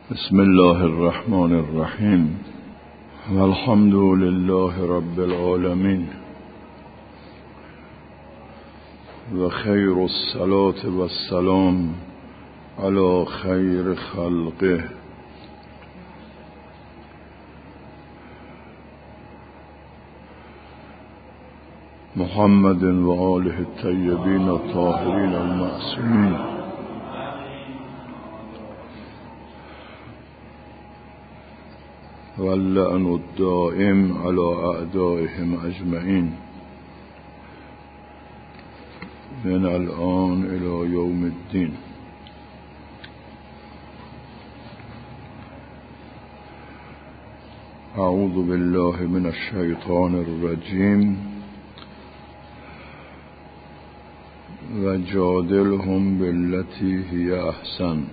بسم الله الرحمن الرحیم والحمد لله رب العالمین و خیر الصلاة و السلام علی خیر خلقه محمد و آله الطیبین الطاهرین المعصومین واللعن الدائم على اعدائهم اجمعین من الان الى یوم الدین. اعوذ بالله من الشیطان الرجیم و جادلهم بالتي هي احسن.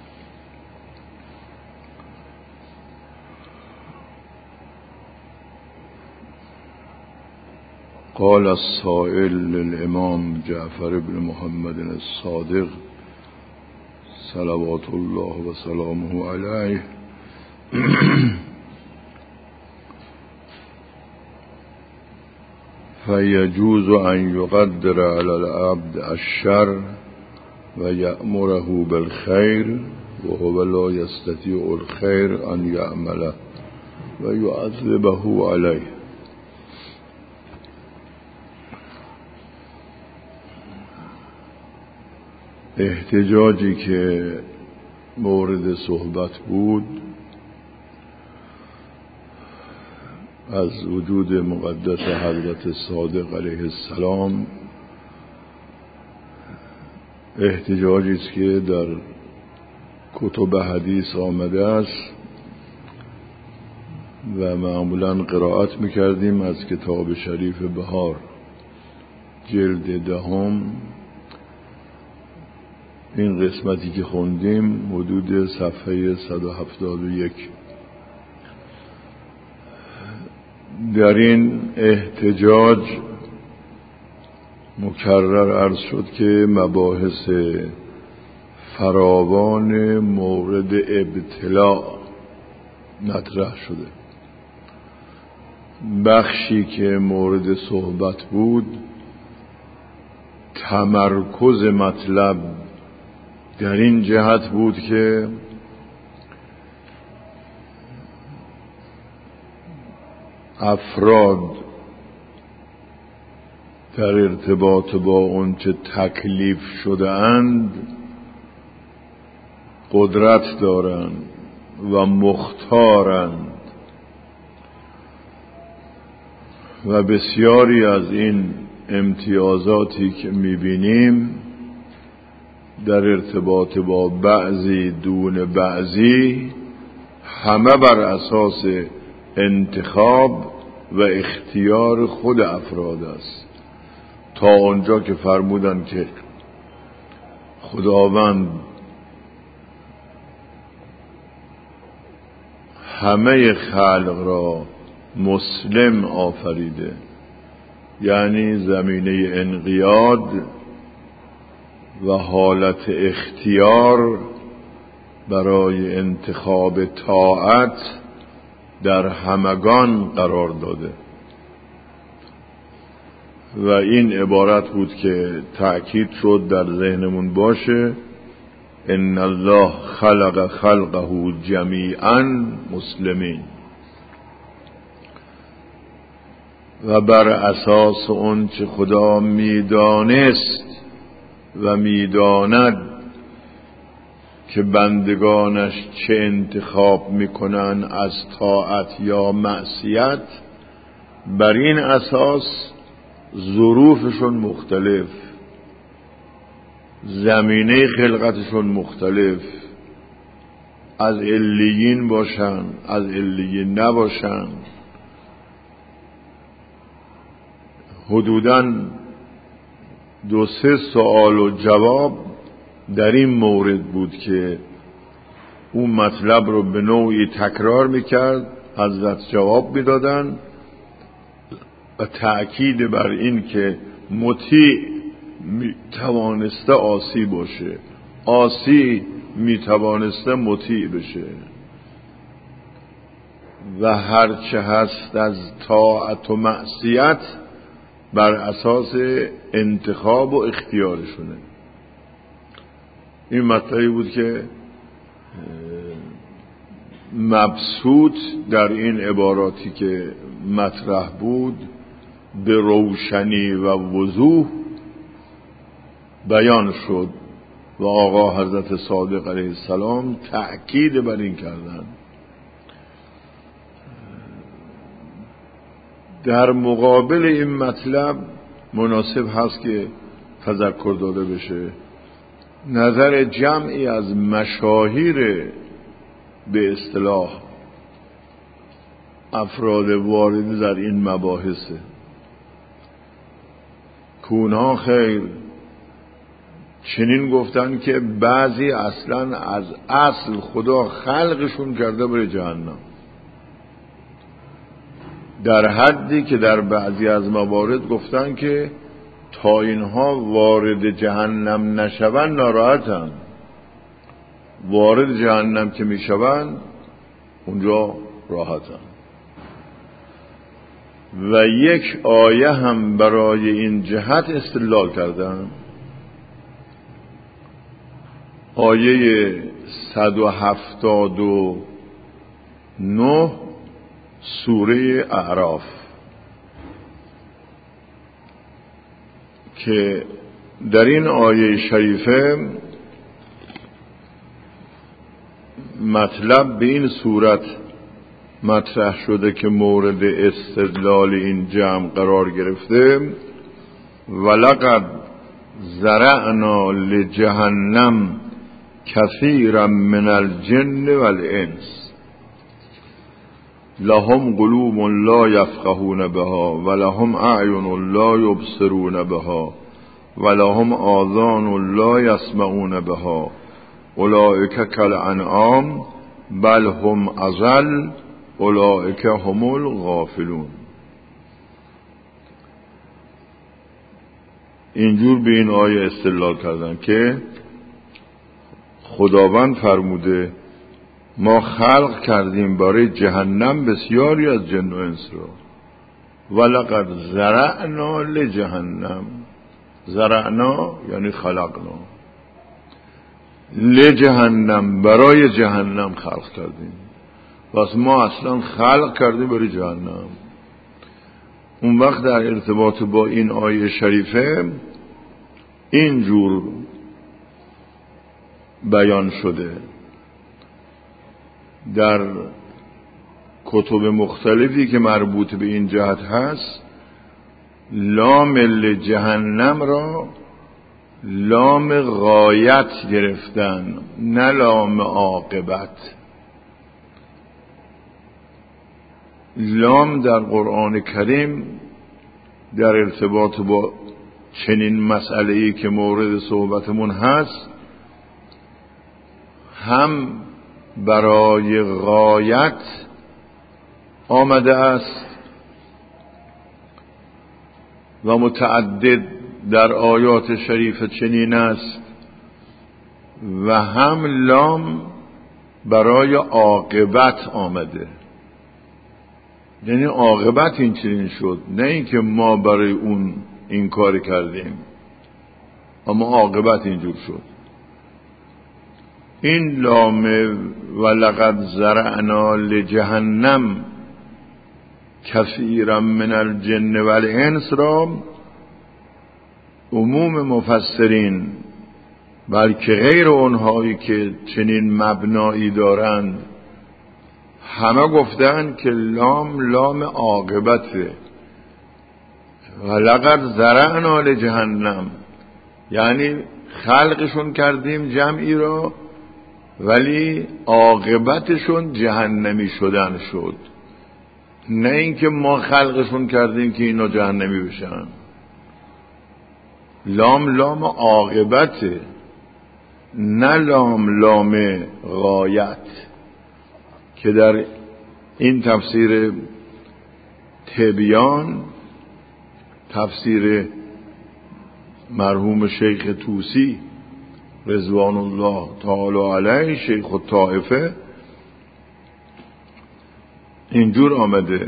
قال السائل للامام جعفر بن محمد الصادق صلوات الله و سلامه علیه فيجوز أن يقدر على العبد الشر ويأمره بالخير وهو لا يستطيع الخير أن يعمله ويعذبه عليه. احتجاجی که مورد صحبت بود از وجود مقدس حضرت صادق علیه السلام احتجاجی است که در کتب حدیث آمده است و معمولا قرائت میکردیم از کتاب شریف بهار جلد 10. این قسمتی که خوندیم حدود صفحه 171. در این احتجاج مکرر عرض شد که مباحث فراوان مورد ابتلاء مطرح شده. بخشی که مورد صحبت بود تمرکز مطلب در این جهت بود که افراد در ارتباط با اون چه تکلیف شده اند قدرت دارند و مختارند و بسیاری از این امتیازاتی که میبینیم در ارتباط با بعضی دون بعضی همه بر اساس انتخاب و اختیار خود افراد است، تا آنجا که فرمودند که خداوند همه خلق را مسلم آفریده، یعنی زمینه انقیاد و حالت اختیار برای انتخاب طاعت در همگان قرار داده و این عبارت بود که تأکید شد در ذهنمون باشه: ان الله خلق خلقه جمیعا مسلمین. و بر اساس اون چه خدا میدانست و میداند که بندگانش چه انتخاب میکنن از طاعت یا معصیت، بر این اساس ظروفشون مختلف، زمینه خلقتشون مختلف، از علیین باشن از علیین نباشن. حدوداً 2-3 سوال و جواب در این مورد بود که اون مطلب رو به نوعی تکرار میکرد، حضرت جواب میدادن و تأکید بر این که مطیع توانسته عاصی باشه، عاصی میتوانسته مطیع بشه و هرچه هست از طاعت و معصیت بر اساس انتخاب و اختیارشونه. این مطلبی بود که مبسوط در این عباراتی که مطرح بود به روشنی و وضوح بیان شد و آقا حضرت صادق علیه السلام تأکید بر این کردند. در مقابل این مطلب مناسب هست که تذکر داده بشه نظر جمعی از مشاهیر به اصطلاح افراد وارد در این مباحثه که اونها خیر چنین گفتن که بعضی اصلا از اصل خدا خلقشون کرده برای جهنم، در حدی که در بعضی از موارد گفتن که تا اینها وارد جهنم نشون ناراحتن، وارد جهنم که میشون اونجا راحتن. و یک آیه هم برای این جهت استدلال کردن، آیه 179 سوره اعراف که در این آیه شریفه مطلب به این صورت مطرح شده که مورد استدلال این جمع قرار گرفته: ولقد زرعنا لجهنم کثیرا من الجن والانس لهم قلوب لا یفقهون بها ولهم اعین لا یبصرون بها ولهم آذان لا یسمعون بها اولئک کالانعام بل هم اضل اولئک هم الغافلون. اینجور به این آیه استدلال کردن که خداوند فرموده ما خلق کردیم برای جهنم بسیاری از جن و انس را. ولقد زرعنا لجهنم، زرعنا یعنی خلقنا، لجهنم برای جهنم خلق کردیم، پس ما اصلا خلق کردیم برای جهنم. اون وقت در ارتباط با این آیه شریفه اینجور بیان شده. در کتب مختلفی که مربوط به این جهت هست لام لجهنم را لام غایت گرفتن، نه لام عاقبت. لام در قرآن کریم در ارتباط با چنین مسئله‌ای که مورد صحبتمون هست هم برای غایت آمده است و متعدد در آیات شریف چنین است، و هم لام برای عاقبت آمده، یعنی عاقبت این چنین شد، نه اینکه ما برای اون این کار کردیم، اما عاقبت اینجور شد. این لام ولقد زرعنا لجهنم کثیرا من الجن والانس را عموم مفسرین بلکه غیر اونهایی که چنین مبنایی دارند همه گفتن که لام عاقبته. ولقد زرعنا لجهنم یعنی خلقشون کردیم جمعی را، ولی عاقبتشون جهنمی شدن شد، نه اینکه ما خلقشون کردیم که اینا جهنمی بشن. لام عاقبته، نه لام غایت، که در این تفسیر تبیان، تفسیر مرحوم شیخ طوسی رضوان الله تعالی علیه شیخ الطائفه اینجور آمده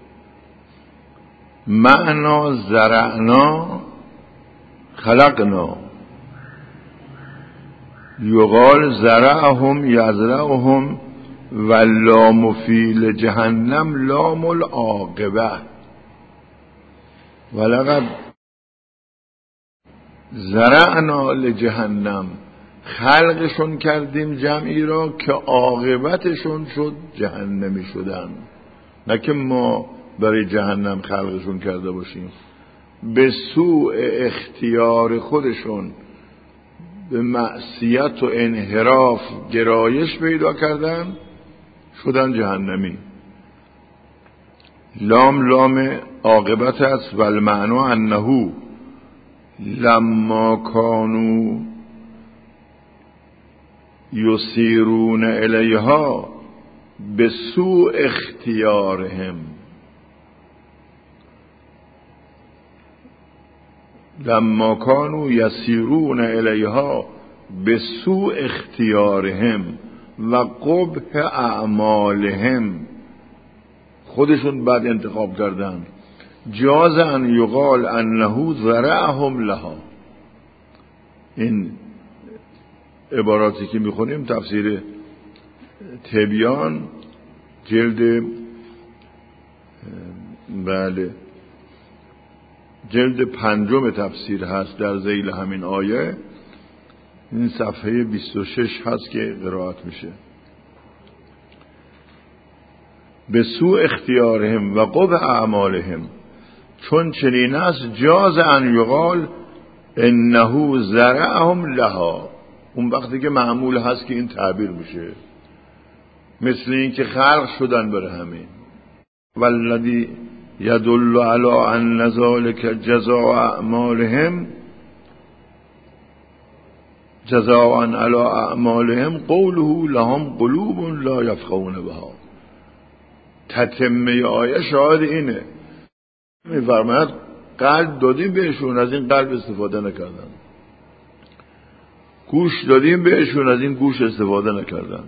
معنا زرعنا خلقنا، یقال زرعهم یزرعهم و لام فی لجهنم لام العاقبه ولقد زرعنا لجهنم، خلقشون کردیم جمعی را که عاقبتشون شد جهنمی شدن، نه که ما برای جهنم خلقشون کرده باشیم. به سوء اختیار خودشون به معصیت و انحراف گرایش پیدا کردن، شدن جهنمی. لام عاقبت است و المعنی انه لما کانوا یسیرون الیها به سوء اختیارهم، لما کانوا یسیرون الیها به سوء اختیارهم و قبح اعمالهم، خودشون بعد انتخاب کردن. جاز ان یقال انه زرعهم لها. این عباراتی که میخونیم تفسیر تبیان جلد جلد 5 تفسیر هست، در ذیل همین آیه این صفحه 26 هست که قرائت میشه. به سوء اختیارهم و قبح اعمالهم، چون چنین است جاز ان یقال انه زرعهم لها. اون وقتی که معمول هست که این تعبیر میشه، مثل این که خلق شدن برای همین. والذی یدل علی ان ذلک جزاء اعمالهم جزاء علی اعمالهم قوله لهم قلوب لا یفقهون بها. تتمه آیه شاهد اینه، میفرماید قلب دادیم بهشون، از این قلب استفاده نکردن. گوش دادیم بهشون، از این گوش استفاده نکردن.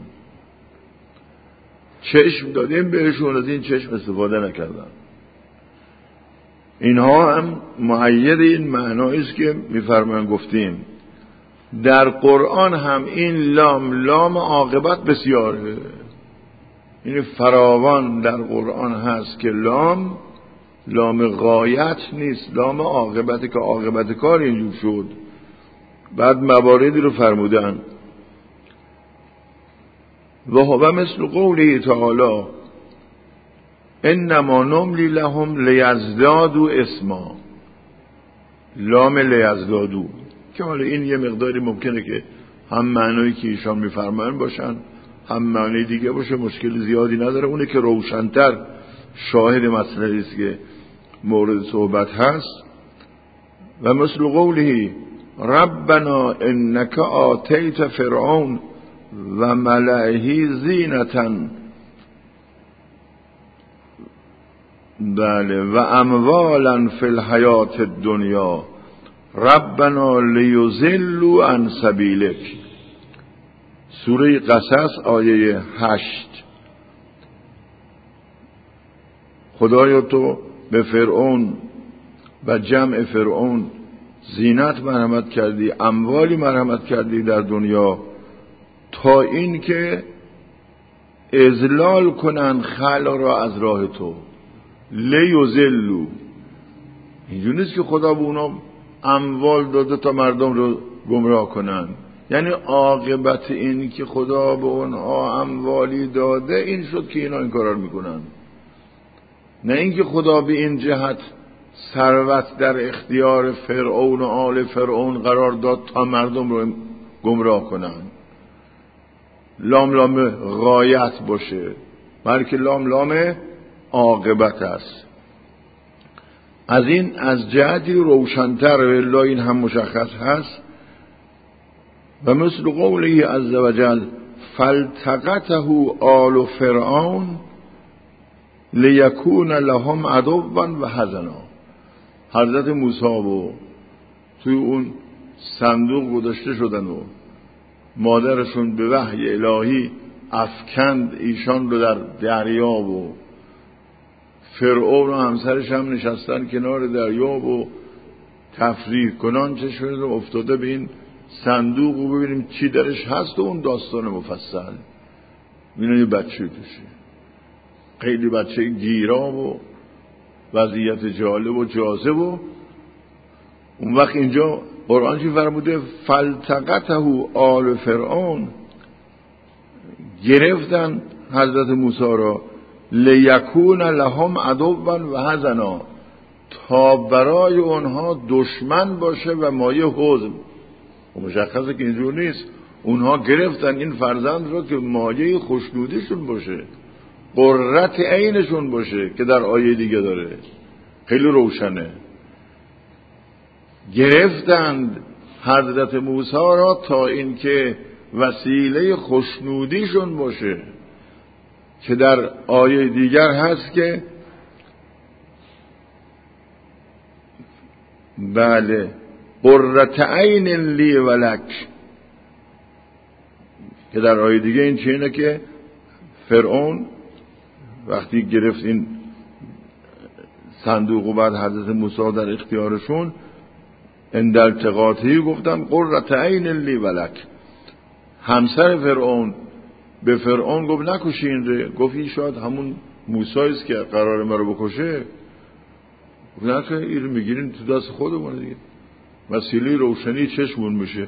چشم دادیم بهشون، از این چشم استفاده نکردن. اینها هم مؤید این معنایی است که میفرمایند گفتیم. در قرآن هم این لام عاقبت بسیاره، این فراوان در قرآن هست که لام غایت نیست، لام عاقبت که عاقبت کار اینجور شد. بعد مواردی رو فرمودن و هو مثل قوله تعالی انما نملی لهم لیزدادوا اسما، لام لیزدادوا، که حالا این یه مقداری ممکنه که هم معنایی که ایشان میفرمایند باشن هم معنی دیگه باشه، مشکل زیادی نداره. اونه که روشن‌تر شاهد مسئله است که مورد صحبت هست. و مثل قوله ربنا انک آتیت فرعون و ملئه زینتا و اموالا فی الحیات الدنیا ربنا لیضلوا عن سبیلک. سوره قصص آیه 8. خدایا تو به فرعون و جمع فرعون زینت مرحمت کردی، اموالی مرحمت کردی در دنیا، تا این که اضلال کنن خلق را از راه تو. لیضلوا، اینجوری نیست که خدا به اونا اموال داده تا مردم رو گمراه کنن، یعنی عاقبت این که خدا به اونها اموالی داده این شد که اینا این کارا رو میکنن، نه اینکه خدا به این جهت ثروت در اختیار فرعون و آل فرعون قرار داد تا مردم رو گمراه کنن. لام غایت باشه، بلکه لام عاقبت است. از این از جهتی روشن‌تر و الا این هم مشخص هست. و مثل قوله عز وجل فالتقطه آل فرعون لیکون لهم عدوا و حزنا. حضرت موسی و توی اون صندوق گذاشته شدن و مادرشون به وحی الهی افکند ایشان رو در دریا و فرعون و همسرش هم نشستن کنار دریا و تفریح کنان چه شده رو افتاده به این صندوق و ببینیم چی درش هست و اون داستان مفصل می‌بینید یه بچه توشه، خیلی بچه گیرا و وضعیت جالب و جاذب. و اون وقت اینجا قرآن چی فرموده؟ فالتقطه آل فرعون، گرفتن حضرت موسی را لیکون لهم عدوا و حزنا، تا برای اونها دشمن باشه و مایه حزن. مشخصه که اینجور نیست، اونها گرفتن این فرزند را که مایه خوشنودیشون باشه، قررت عینشون باشه که در آیه دیگه داره خیلی روشنه. گرفتند حضرت موسی را تا اینکه وسیله خوشنودیشون باشه، که در آیه دیگر هست که بله قرة عین لی ولک، که در آیه دیگه این چینه که فرعون وقتی گرفت این صندوق و بعد حضرت موسی در اختیارشون عند التقاطه گفتن قرة عین لی ولک. همسر فرعون به فرعون گفت نکشین ره، گفت این شاید همون موسی است که قرار ما رو بکشه. گفت نه که این رو میگیرین تو دست خودمون دیگه، وسیله روشنی چشمون میشه.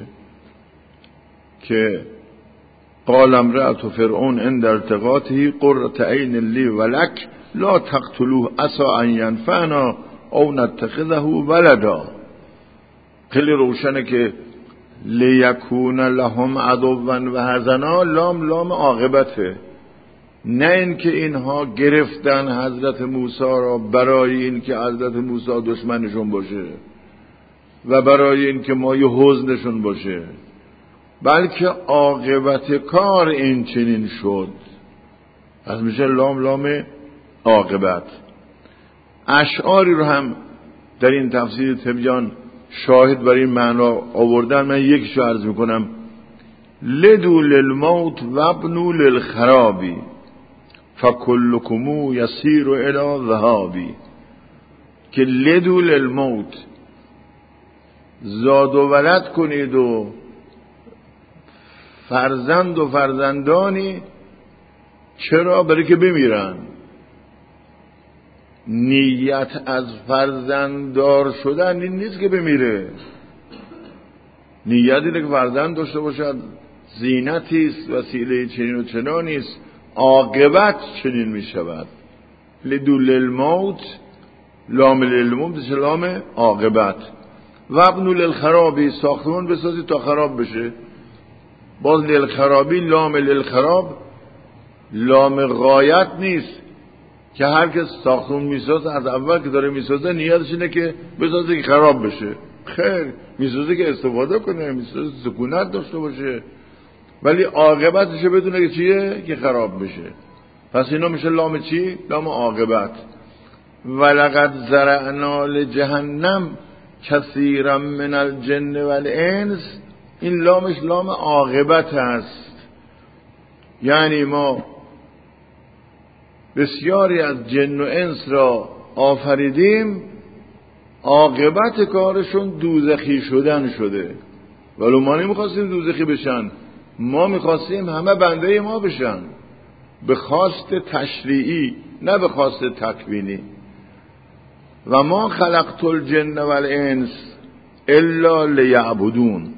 که قال امرأة فرعون عند التقاطه قرة عین لی ولک لا تقتلوه عسى ان ینفعنا او نتخذه ولدا. خیلی روشنه که لیکون لهم عدوا و حزنا، لام عاقبته، نه اینکه اینها گرفتن حضرت موسی را برای اینکه حضرت موسی دشمنشون باشه و برای اینکه مایه حزنشون باشه، بلکه عاقبت کار این چنین شد. از میشه لام عاقبت. اشعاری رو هم در این تفسیر تبیان شاهد برای این معنا آوردن. من یکیشو عرض میکنم: لدو للموت و ابنو للخرابی فکلکمو یسیر الی ذهابی. که لدو للموت، زاد و ولد کنید و فرزند و فرزندانی. چرا؟ برای که بمیرن. نیت از فرزنددار شدن این نیست که بمیره، نیت اینه که فرزند داشته باشد، زینتی است، وسیله چنین و چنانی است، عاقبت چنین می شود. لدو للموت، لام للموت لام عاقبت. و ابنو للخرابی، ساختمان بسازی تا خراب بشه. باز للخرابی، لام للخراب لام غایت نیست که هر کس ساختمون میسازه از اول که داره میسازه نیتش اینه که بسازه که خراب بشه. خیر، میسازه که استفاده کنه، میسازه سکونت داشته باشه، ولی عاقبتش بدونه که چیه؟ که خراب بشه. پس اینا میشه لام چی؟ لام عاقبت. ولقد زرعنا لجهنم کثیرا من الجن والانس. این لامش لام عاقبت هست، یعنی ما بسیاری از جن و انس را آفریدیم، عاقبت کارشون دوزخی شدن شده. ولو ما نمیخواستیم دوزخی بشن، ما میخواستیم همه بنده ما بشن، به خواست تشریعی نه به خواست تکوینی. و ما خلقت الجن والانس الا لیعبدون.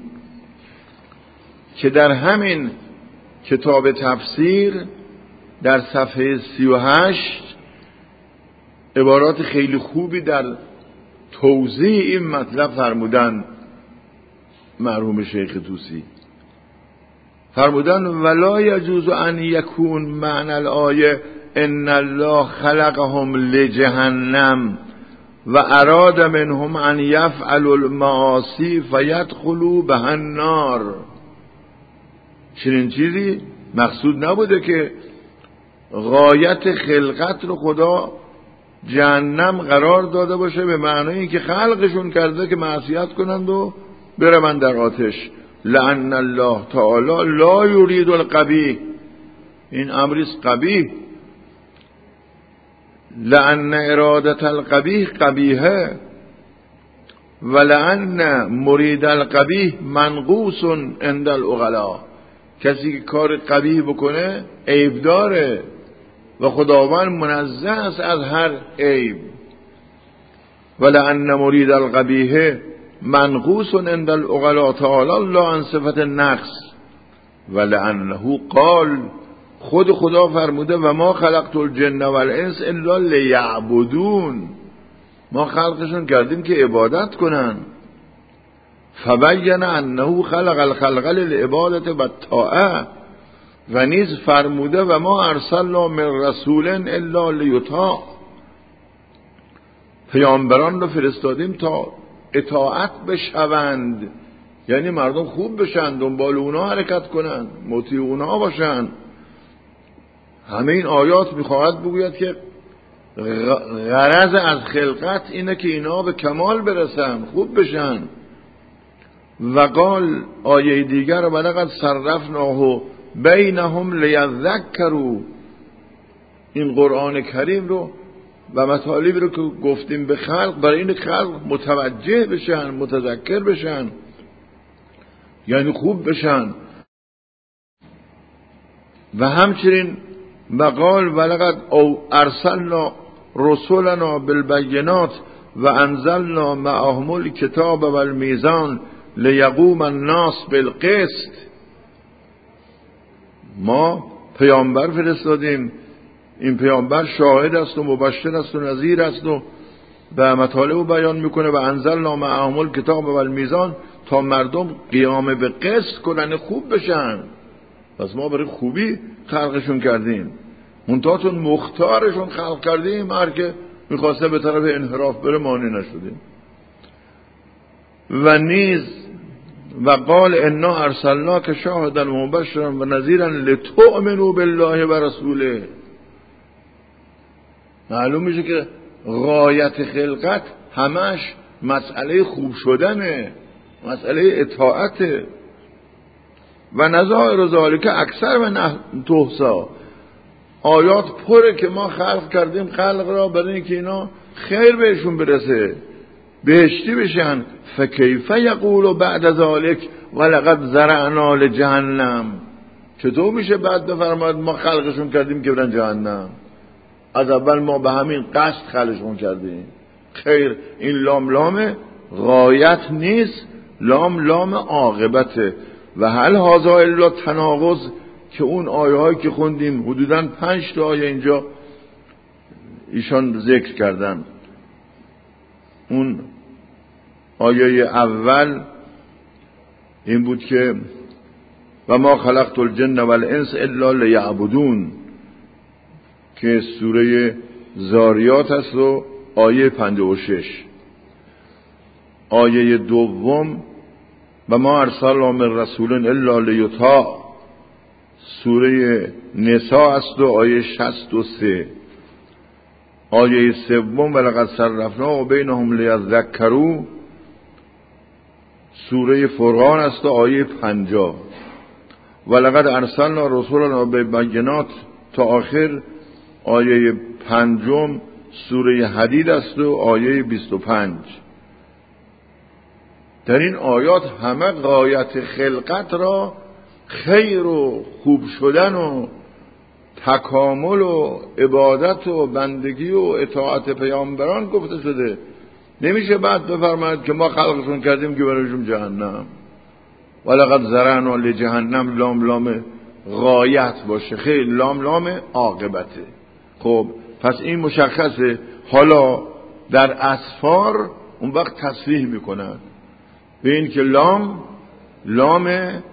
که در همین کتاب تفسیر در صفحه 38 عبارات خیلی خوبی در توضیح این مطلب فرمودن. مرحوم شیخ طوسی فرمودن: ولا یجوز ان یکون معنی الآیه ان الله خلقهم لجهنم و اراد منهم ان یفعلوا المعاصی فیدخلوا بها النار. چنین چیزی مقصود نبوده که غایت خلقت رو خدا جهنم قرار داده باشه به معنای اینکه خلقشون کرده که معصیت کنند و بروند در آتش. لأن الله تعالی لا یرید القبیح، این امریست قبیح، لأن ارادت القبیح قبیحه ولأن مرید القبیح منقوص عند العقلاء، کسی که کار قبیح بکنه عیب داره و خداوند منزه است از هر عیب. ولأن مرید القبیح منقوص عند العقلاء تعالی الله عن صفت نقص ولأنه قال، خود خدا فرموده و ما خلقت الجن والانس الا لیعبدون، ما خلقشون کردیم که عبادت کنن. فبین انه خلق الخلق للعبادت و الطاعه، و نیز فرموده و ما ارسلنا من رسول الا لیطاع، پیامبران رو فرستادیم تا اطاعت بشوند، یعنی مردم خوب بشن، دنبال اونا حرکت کنن، مطیع اونا باشن. همه این آیات میخواهد بگوید که غرض از خلقت اینه که اینا به کمال برسن، خوب بشن. و قال آیه دیگر ولقد صرفناه بینهم لیذکروا، این قرآن کریم رو و مطالبی رو که گفتیم به خلق، برای این خلق متوجه بشن، متذکر بشن، یعنی خوب بشن. و همچنین وقال ولقد ارسلنا رسولنا بالبینات و انزلنا معهم الکتاب والمیزان لیقوم الناس بالقسط، ما پیامبر فرستادیم، این پیامبر شاهد است و مبشر است و نذیر است و مطالب بیان میکنه. و انزلنا معهم الکتاب والمیزان، تا مردم قیام به قسط کنن، خوب بشن. پس ما برای خوبی خلقشون کردیم، منتهاتون مختارشون خلق کردیم، هر که میخواسته به طرف انحراف بره مانع نشدیم. و نیز و قال انا ارسلناک شاهدا و مبشرا و نذیرا لتؤمنوا بالله و رسوله. معلوم میشه که غایت خلقت همش مسئله خوب شدنه، مسئله اطاعته. و نظائر ذالک اکثر و تحصا، آیات پره که ما خلق کردیم خلق را برای اینکه اینا خیر بهشون برسه، بهشتی بشن. فکیف یقول بعد ذالک ولقد زرعنا لجهنم، چطور میشه بعد بفرماید ما خلقشون کردیم که برن جهنم؟ از اول ما به همین قصد خلقشون کردیم. خیر، این لام لام غایت نیست، لام لام عاقبته. و هل هذا الا تناقض، که اون آیه هایی که خوندیم حدوداً 5 تا آیه اینجا ایشان ذکر کردن. اون آیه اول این بود که و ما خلقت الجن والانس الا لیعبدون، که سوره زاریات است و آیه 56. آیه دوم و ما ارسلنا من رسول الا لیطاع، سوره نساء است و آیه 63. آیه سوم ولقد صرفنا بینهم لیذکروا، سوره فرقان است و آیه 50. ولقد ارسلنا رسولنا بالبینات تا آخر آیه 5 سوره حدید است و آیه 25. در این آیات همه غایت خلقت را خیر و خوب شدن و تکامل و عبادت و بندگی و اطاعت پیامبران گفته شده. نمیشه بعد بفرماید که ما خلقشون کردیم که برایشون جهنم. ولقد زرعنا لجهنم، لام لام غایت باشه، خیر لام لام عاقبته. خب پس این مشخصه. حالا در اسفار اون وقت تصریح میکنن به این که لام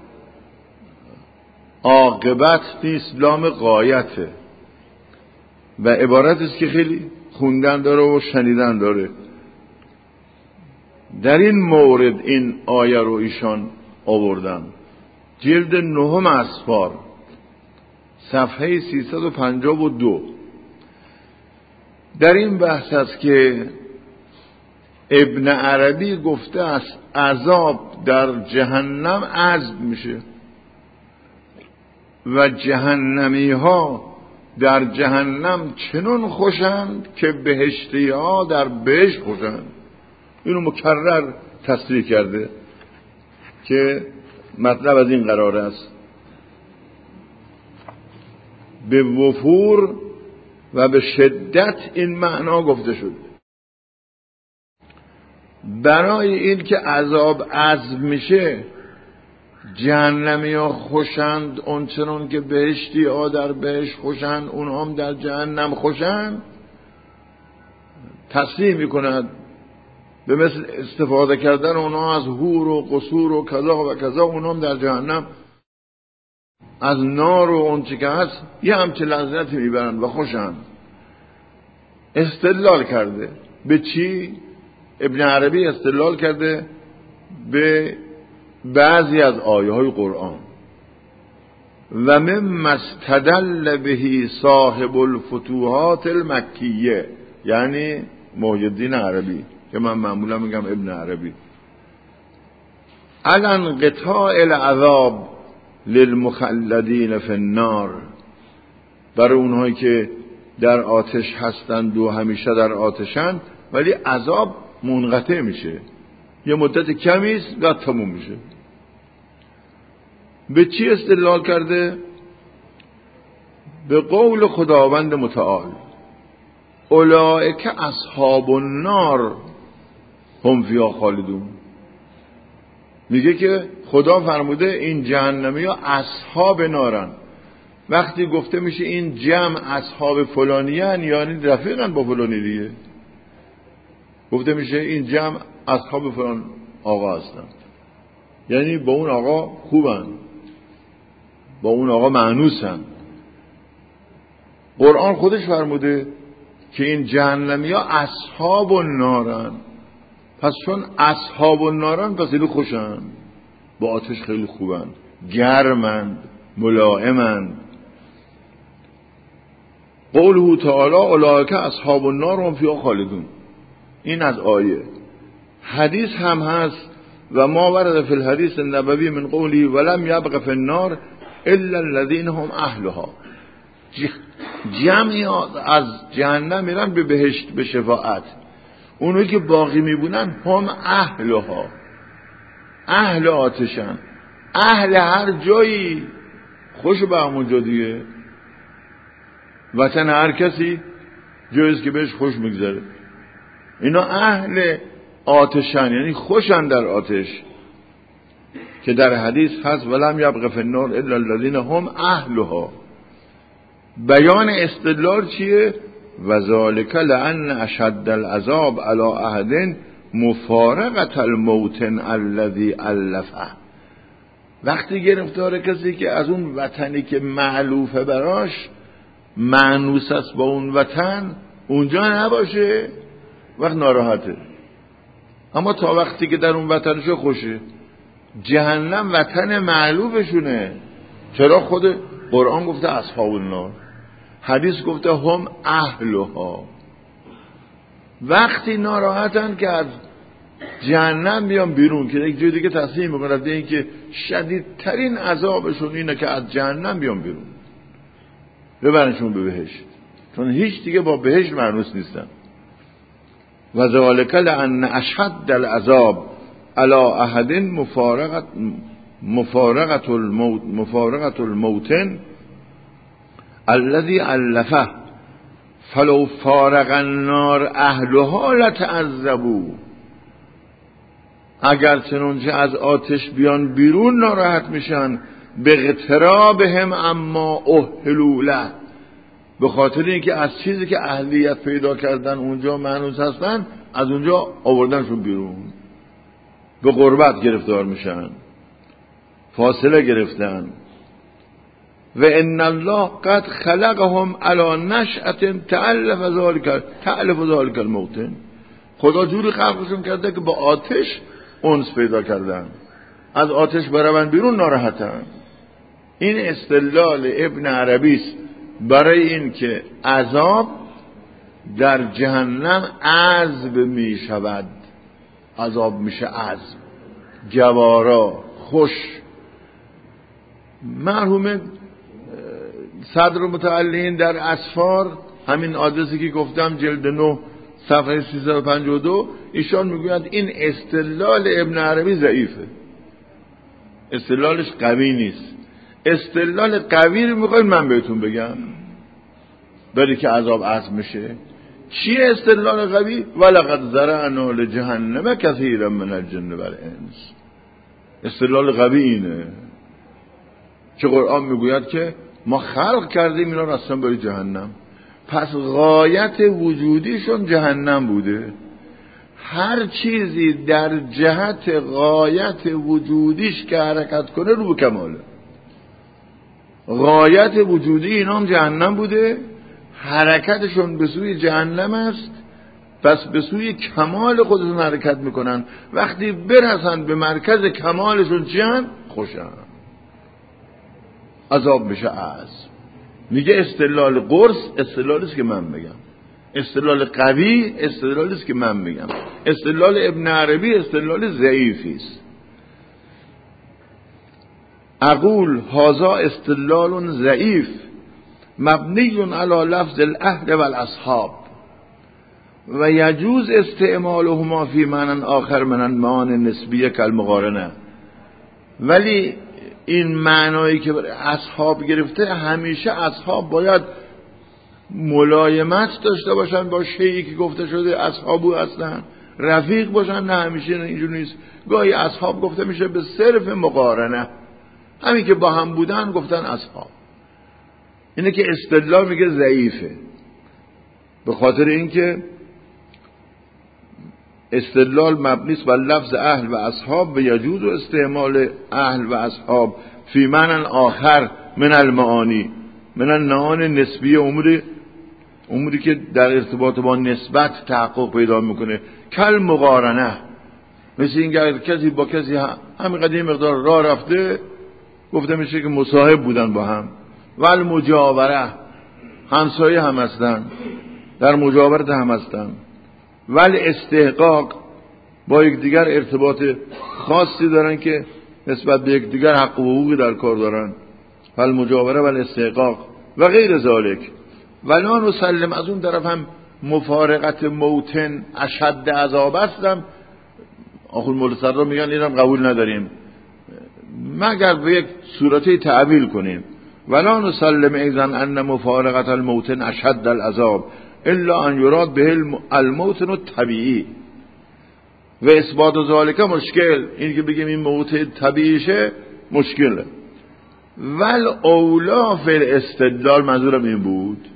عاقبت نیست، لام غایته و عبارت است که خیلی خوندن داره و شنیدن داره. در این مورد این آیه رو ایشان آوردن، جلد 9 اسفار، صفحه 352. در این بحث است که ابن عربی گفته است عذاب در جهنم عذب میشه و جهنمی ها در جهنم چنون خوشند که بهشتی ها در بهشت خوشند. اینو مکرر تصریح کرده که مطلب از این قرار است به وفور و به شدت این معنا گفته شد. برای این که عذاب عذب میشه جهنمی ها خوشند اونچنان که بهشتی ها در بهشت خوشند اونها هم در جهنم خوشند، تصریح میکند به مثل استفاده کردن اونها از حور و قصور و کذا و کذا، اونها هم در جهنم از نار و اون چی که هست یه همچه لذتی میبرند و خوشند. استدلال کرده به چی؟ ابن عربی استدلال کرده به بعضی از آیه های قرآن و مما استدل به صاحب الفتوحات المکیه، یعنی محی الدین عربی که من معمولا میگم ابن عربی، علی انقطاع العذاب للمخلدین فی النار، برای اونهایی که در آتش هستند و همیشه در آتشند ولی عذاب منقطع میشه، یه مدت کمی است بعد تموم میشه. به چی استدلال کرده؟ به قول خداوند متعال اولئک اصحاب النار هم فیها خالدون. میگه که خدا فرموده این جهنمی ها اصحاب نارن. وقتی گفته میشه این جمع اصحاب فلانیان یعنی رفیقن با فلانی دیگه. گفته میشه این جمع اصحاب فلان آقا هستن یعنی با اون آقا خوبن، با اون آقا مأنوسن. قرآن خودش فرموده که این جهنمی ها اصحاب النارن، پس چون اصحاب النارن پس خیلی خوشن، با آتش خیلی خوبن، گرمند، ملائمند. قوله تعالی اولئک اصحاب النار هم فیها خالدون، این از آیه. حدیث هم هست و ما ورد فی الحدیث النبوی من قولی ولم یبق فی النار الا الذین هم اهلها. جمعی از جهنم میرن به بهشت به شفاعت، اونایی که باقی میبونن هم اهلها، اهل آتشن، اهل هر جایی خوش به همونجا دیگه. وطن هر کسی جاییست که بهش خوش میگذره. اینا اهل آتشن یعنی خوشن در آتش، که در حدیث هست ولم یبق فی النار الا الذین هم اهلها. بیان استدلال چیه؟ و ذالک لان اشد العذاب علی احد مفارقة الموطن الذی الفه. وقتی گرفتار کسی که از اون وطنی که مألوفه براش، مانوس است با اون وطن، اونجا نباشه وقت ناراحته، اما تا وقتی که در اون وطنش خوشه. جهنم وطن مألوفشونه. چرا؟ خود قرآن گفته اصحاب النار، حدیث گفته هم اهلها. وقتی ناراحتن که از جهنم بیان بیرون، که یک جای دیگه تصمیم میکنن به این که شدیدترین عذابشون اینه که از جهنم بیان بیرون ببرنشون به بهشت، چون هیچ دیگه با بهشت مانوس نیستن. و ذالک لان اشد العذاب علی احد مفارقة الموطن الذي الفه فلو فارق النار اهلها لتعذبوا. اگر چنانچه از آتش بیان بیرون ناراحت میشن، به اقترابهم اما اهلوا له، به خاطر اینکه از چیزی که اهلیت پیدا کردن اونجا مانوس هستن از اونجا آوردنشون بیرون، به غربت گرفتار میشن، فاصله گرفتن. و ان الله قد خلقهم علی نشأة تألف ذلك الموطن. خدا جوری خلقشون کرده که با آتش انس پیدا کردن، از آتش برون بیرون ناراحتن. این استدلال ابن عربی است برای این که عذاب در جهنم عذب می شود عذاب میشه عزم، جوارا، خوش. مرحوم صدر متعلین در اسفار، همین آدرسی که گفتم جلد 9 صفحه 352، ایشان میگوید این استدلال ابن عربی ضعیفه، استدلالش قوی نیست. استدلال قوی رو میخواید من بهتون بگم برای که عذاب عزم میشه. چیه استدلال قوی؟ ولقد ذرأنا لجهنم کثیرا من الجن والانس. استدلال قوی اینه که قرآن میگوید که ما خلق کردیم اینا رفتن برای جهنم، پس غایت وجودیشون جهنم بوده. هر چیزی در جهت غایت وجودیش که حرکت کنه رو به کماله. غایت وجودی اینا هم جهنم بوده، حرکتشون به سوی جهنم است، پس به سوی کمال خودشون حرکت میکنن. وقتی برسن به مرکز کمالشون چیان؟ خوشن، عذاب بشه عزم. میگه استدلال قرص استدلالیست که من میگم، استدلال قوی استدلالیست که من میگم، استدلال ابن عربی استدلال ضعیفی است. اقول هذا استدلال ضعیف مبنی علی لفظ الاهل والاصحاب و یجوز استعمالهما فی معنی آخر من المعانی نسبیه کالمقارنه. ولی این معنایی که اصحاب گرفته، همیشه اصحاب باید ملایمت داشته باشن با شیئی که گفته شده اصحابو هستن، رفیق باشن. نه همیشه اینجور نیست، گاهی اصحاب گفته میشه به صرف مقارنه، همین که با هم بودن گفتن اصحاب. اینه که استدلال میگه ضعیفه، به خاطر اینکه استدلال مبنی است بر لفظ اهل و اصحاب و یجوز استعمال اهل و اصحاب فی معنی آخر من المعانی من المعانی نسبی، اموری که در ارتباط با نسبت تحقق پیدا میکنه. کل مقارنه، مثل این که کسی با کسی همین قدیم مقدار راه رفته گفته میشه که مصاحب بودن با هم. ول مجاوره، همسایه هم هستن، در مجاورت هم هستن. ول استحقاق، با یکدیگر ارتباط خاصی دارن که نسبت به یکدیگر حق و حقوقی در کار دارن. ول مجاوره ول استحقاق و غیر ذالک. ولا نسلم، از اون طرف هم مفارقت موتن اشد عذاب هستم. آخر مولسر میگن اینم قبول نداریم مگر به یک صورتی تعبیل کنیم. ولا نسلم ایضا ان مفارقت الموتن اشد العذاب الا ان یراد به الموتن الطبیعی و اثبات ذالک مشکل. این که بگیم این موت طبیعیشه مشکله. ول اولا فی الاستدلال، منظورم این بود.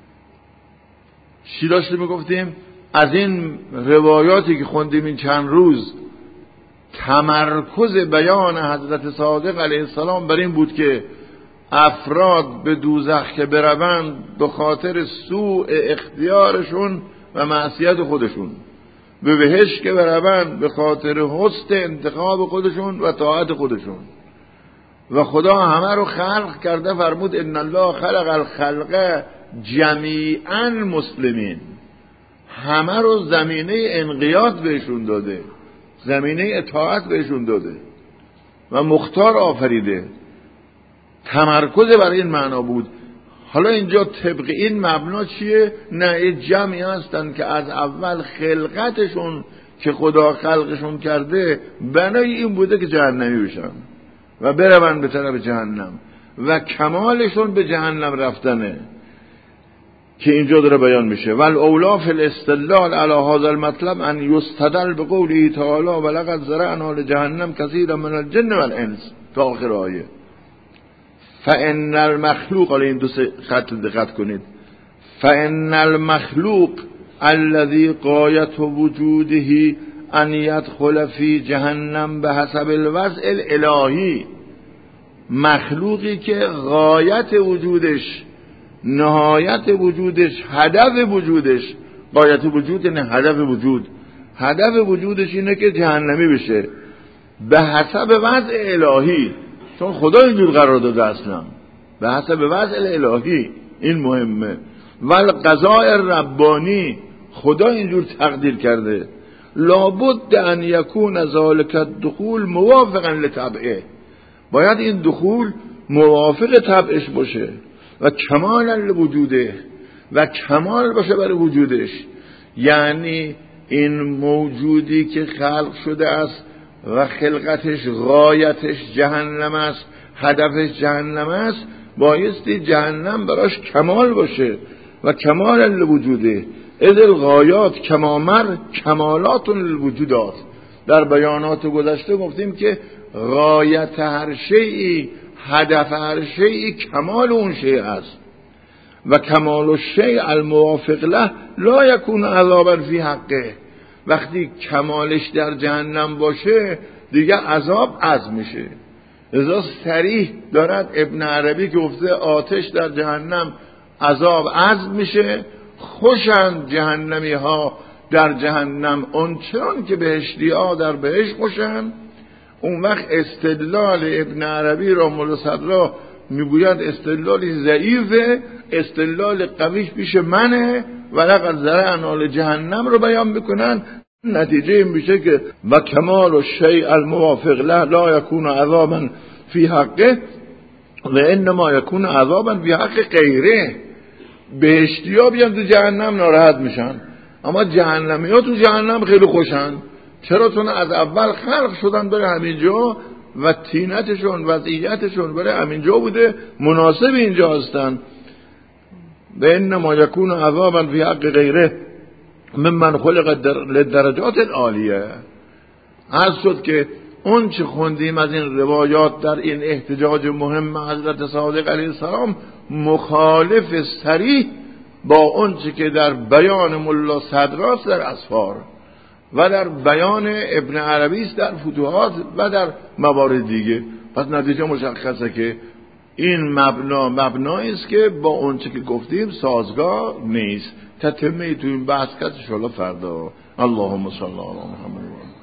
چی داشتیم میگفتیم؟ از این روایاتی که خوندیم این چند روز، تمرکز بیان حضرت صادق علیه السلام بر این بود که افراد به دوزخ که بروند به خاطر سوء اختیارشون و معصیت خودشون، به بهشت که بروند به خاطر حسن انتخاب خودشون و طاعت خودشون. و خدا همه رو خلق کرده، فرمود ان الله خلق الخلق جمیعا مسلمین، همه رو زمینه انقیاد بهشون داده، زمینه اطاعت بهشون داده و مختار آفریده. تمرکز برای این معنا بود. حالا اینجا طبق این مبنا چیه؟ نه، جمعی هستن که از اول خلقتشون که خدا خلقشون کرده بنای این بوده که جهنمی بشن و برون به طرف جهنم و کمالشون به جهنم رفتنه که اینجا داره بیان میشه. ول اولا فی الاستدلال علی هذا المطلب ان یستدل بقوله تعالی ولقد ذرأنا لجهنم کثیرا من الجن والانس تا آخر آیه. فان المخلوق، حالا این دو خط دقت کنید، فان المخلوق الذي غایت وجوده ان يدخل فی جهنم به حسب الوضع الالهی، مخلوقی که غایت وجودش، نهایت وجودش، هدف وجودش، غایت وجود نه هدف وجود، هدف وجودش اینه که جهنمی بشه به حسب وضع الهی، چون خدا اینجور قرار داده اصلا، به حسب وضع الهی. این مهمه. ول قضاء ربانی، خدا اینجور تقدیر کرده. لابد ان یکون ذلک الدخول موافقا لطبعه، باید این دخول موافق طبعش باشه و کمالا لوجوده و کمال باشه برای وجودش. یعنی این موجودی که خلق شده است و خلقتش غایتش جهنم است، هدفش جهنم است، بایستی جهنم براش کمال باشه و کمال لوجوده. اذ الغایات کمامر کمالات للوجودات. در بیانات گذشته گفتیم که غایت هر شیئی، هدف هر شیئی کمال اون شیء است و کمال الشیء الموافق له لا یکون عذابا فی حقه. وقتی کمالش در جهنم باشه دیگه عذاب عزم میشه. لذا صریح دارد ابن عربی که گفته آتش در جهنم عذاب عزم میشه، خوشند جهنمی ها در جهنم اونچنان که بهشتی ها در بهشت خوشند. اون وقت استدلال ابن عربی رحمه الله صدرا میگوید استدلالی ضعیفه، استدلال قویش پیش منه و لقد ذرأنا لجهنم رو بیان میکنن. نتیجه این میشه که و کمال الشیء الموافق له لا یکون عذابا فی حقه و انما یکون عذابا فی حق غیره. بهشتی ها بیان تو جهنم ناراحت میشن، اما جهنمی ها تو جهنم خیلی خوشن. چرا؟ چون از اول خلق شدن برای همینجا و طینتشون وضعیتشون برای همینجا بوده، مناسب اینجا هستن. و انما یکون عذابا فی حق غیره ممن خلق للدرجات العالیه. عرض شد که اون چه خوندیم از این روایات در این احتجاج مهم حضرت صادق علیه السلام مخالف صریح با اون چه که در بیان ملا صدراست در اسفار و در بیان ابن عربی است در فتوحات و در موارد دیگه. پس نتیجه مشخصه که این مبنایی است که با اون چه که گفتیم سازگار نیست. تتمه تو این بحث کردش فردا. اللهم صل علی محمد.